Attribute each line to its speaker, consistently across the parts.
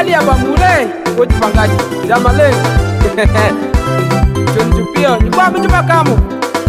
Speaker 1: Bali ya bamure Koji pangaji Jamale Chon chupio Nyukwa mchupa kamu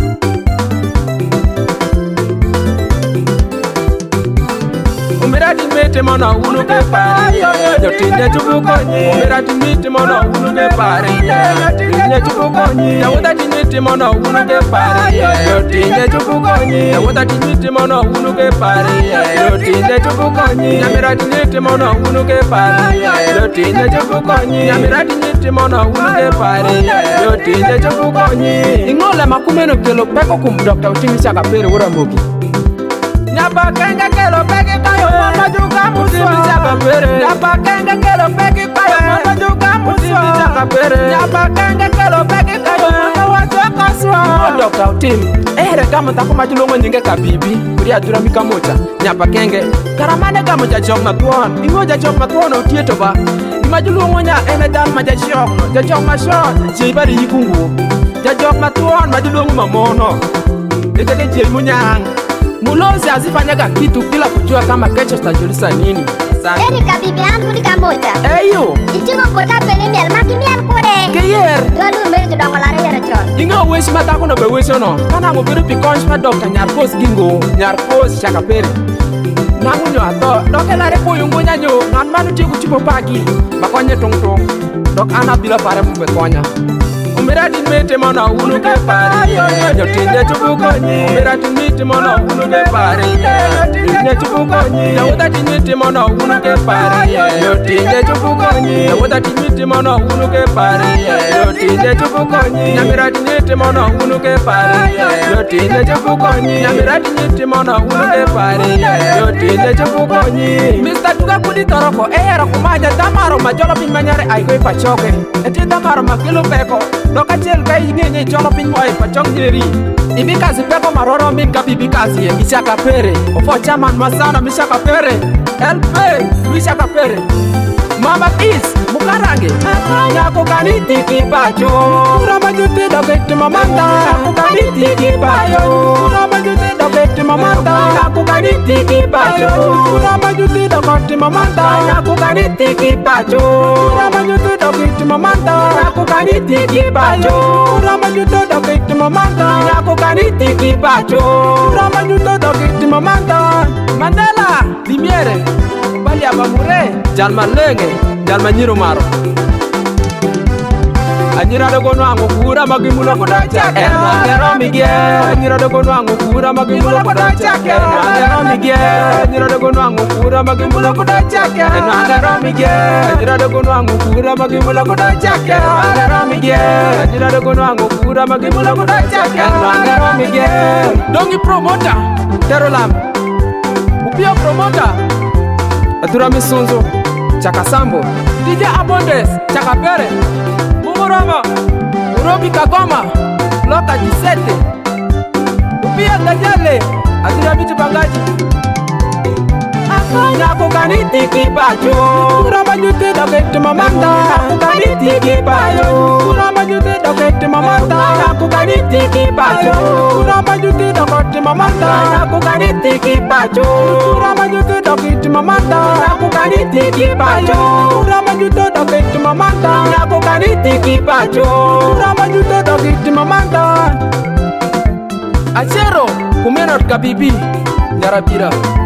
Speaker 1: Umirati mete mana unu ke pari Jotinye chupu konyi Umirati mete mana unu ke pari Jotinye chupu konyi Yawutati mete mana unu ke pari Jotinye chupu konyi Yawutati mete mana unu ke pari Jotinye chupu konyi Yamirati mete mana unu ke pari Jotinye chupu konyi Yamirati mete mana unu ke pari Jotinye chupu konyi Ingole makumeno kelo peko kum Dr. Utingi Chaka Pere ura mogi Nyapa kenga kelo peke kayo mama juga muswa Chaka Pere Nyapa kenga kelo peke kayo mama juga muswa Chaka Pere Nyapa kenga kelo peke kayo mama wajoka swa Dr. Utingi Ere kama tako majulongo nyinge kabibi Kuri adura mika mocha Nyapa kenge Karamane kama jachok na tuon Ingo jachok na tuon utieto ba Majulongo nya ene dan majachok Jachok mashon Jibari yikungu Jachok na tuon majulongo mamono Nitake jimu nyang Mulozi azifanyaga kitu bila kujua kama kesho tutajulisa nini.
Speaker 2: Erika bibi yangu ni kamoja.
Speaker 1: Eyo.
Speaker 2: Ichungo kota pele miel makimian kore.
Speaker 1: Keyer.
Speaker 2: Lalu mbele kudongolare yara chon.
Speaker 1: Inga uweshi matako na beweshi no. Kana ngubiru pikonsh ma Dr. Nyarkos gingo. Nyarkos Chaka Pere. Nangunyo ato. Dok elare po yungo nyanyo. Nan manu tiku chupo pagi. Makonye tong tong. Dok ana bila pare mube konya. Umirati mete mana unu ke pari Jotinye chupu konyi Umirati mete mana unu ke pari Jotinye chupu konyi Yawutati mete mana unu ke pari Jotinye chupu konyi Yawutati mete mana unu ke pari Jotinye chupu konyi Yamirati mete mana unu ke pari Jotinye chupu konyi Yamirati mete mana unu ke pari Jotinye chupu konyi Mr. Tuga kudi toroko Ehera kumaja tamaro majolo pinymanyare Aiko pachoke Eti tamaro makilu peko Doka chel kai ngenye cholo pin moe pachong nyeri Ibi kazi peko maroro min ka bibi kazi ye Chaka Pere Ofo chaman masana mi Chaka Pere LP mi Chaka Pere Mama Is Mukarange Nyako kani tiki pacho Urama jute doketi mamanda Nyako kani tiki pacho Urama jute doketi mamanda Nyako kani tiki pacho Urama jute doketi mamanda Nyako kani tiki pacho Urama jute doketi mamanda Nyako kani tiki pacho Urama jute doketi mamanda Nyako kani tiki pacho Urama jute doketi mamanda Mandela Limiere Bali ya bamure Jalma lenge Jalma nyiro maro Anyira dogo nwangu kura magimula kuda chake Nero mige Anyira dogo nwangu kura magimula kuda chake Nero mige Anyira dogo nwangu kura magimula kuda chake Nero mige Anyira dogo nwangu kura magimula kuda chake Nero mige Anyira dogo nwangu kura magimula kuda chake Nero mige Dongi promoter Terolam Upio promoter Atura Misunzo Chaka Sambo DJ Abondes Chaka Pere Mumurama Urobi Kagoma Loka 17 Upia Dajale Atura Bitu Bangaji Nyako kani tiki pacho Urama jute doketi mamanda Nyako kani tiki pacho Urama jute doketi mamanda Nyako kani tiki pacho Urama jute doketi mamanda Nyako kani tiki pacho Urama jute doketi mamanda Nyako kani tiki pacho Urama jute doketi mamanda Nyako kani tiki pacho Urama jute doketi mamanda Achero Kumenot kabibi Nyarabira